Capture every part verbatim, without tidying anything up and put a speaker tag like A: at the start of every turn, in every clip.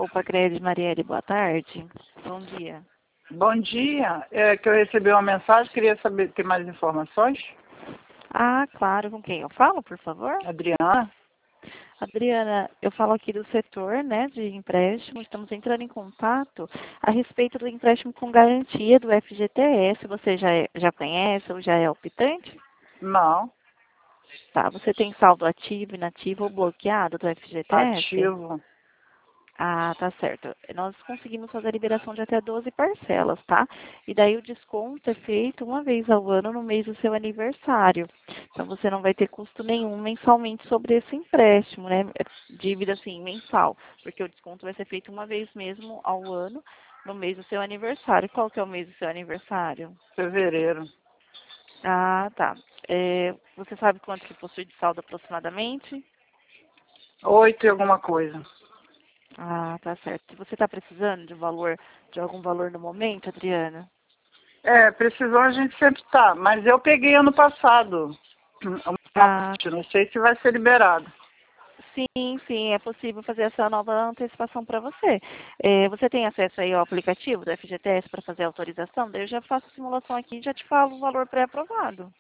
A: Opa, Cred Marielle, boa tarde. Bom dia.
B: Bom dia. É que eu recebi uma mensagem, queria saber, ter mais informações.
A: Ah, claro, com quem eu falo, por favor?
B: Adriana?
A: Adriana, eu falo aqui do setor, né, de empréstimo. Estamos entrando em contato a respeito do empréstimo com garantia do F G T S. Você já, é- já conhece ou já é optante?
B: Não.
A: Tá, você tem saldo ativo, inativo ou bloqueado do F G T S?
B: Ativo.
A: Ah, tá certo. Nós conseguimos fazer a liberação de até doze parcelas, tá? E daí o desconto é feito uma vez ao ano no mês do seu aniversário. Então você não vai ter custo nenhum mensalmente sobre esse empréstimo, né? É dívida assim, mensal, porque o desconto vai ser feito uma vez mesmo ao ano no mês do seu aniversário. Qual que é o mês do seu aniversário?
B: Fevereiro.
A: Ah, tá. É, você sabe quanto que possui de saldo aproximadamente?
B: Oito e alguma coisa.
A: Ah, tá certo. Você está precisando de valor, de algum valor no momento, Adriana?
B: É, precisou a gente sempre tá, mas eu peguei ano passado. Uma
A: Ah,
B: parte, não sei se vai ser liberado.
A: sim, sim, é possível fazer essa nova antecipação para você. É, você tem acesso aí ao aplicativo do F G T S para fazer a autorização? Daí eu já faço a simulação aqui e já te falo o valor pré-aprovado.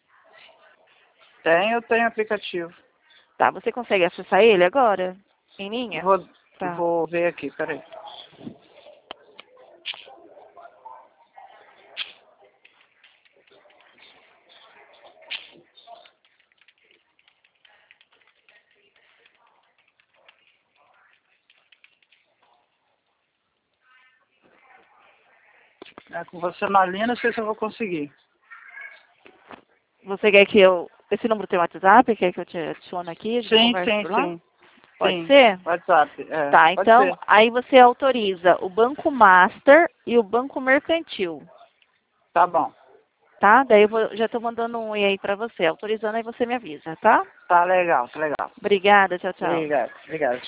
B: Tem, eu tenho aplicativo.
A: Tá, você consegue acessar ele agora? Em linha?
B: Vou,
A: Tá.
B: vou ver aqui, peraí. É, com você na linha, não sei se eu vou conseguir.
A: Você quer que eu... Esse número tem WhatsApp? Quer que eu te adicione aqui? A gente
B: Sim,
A: conversa
B: sim,
A: por lá?
B: sim.
A: Pode
B: Sim,
A: ser?
B: WhatsApp, é,
A: Tá,
B: pode
A: então,
B: ser.
A: aí você autoriza o Banco Master e o Banco Mercantil,
B: Tá bom.
A: tá? Daí eu vou, já estou mandando um e aí para você. Autorizando, aí você me avisa, tá?
B: Tá legal, tá legal.
A: Obrigada, tchau, tchau.
B: Obrigado, obrigado.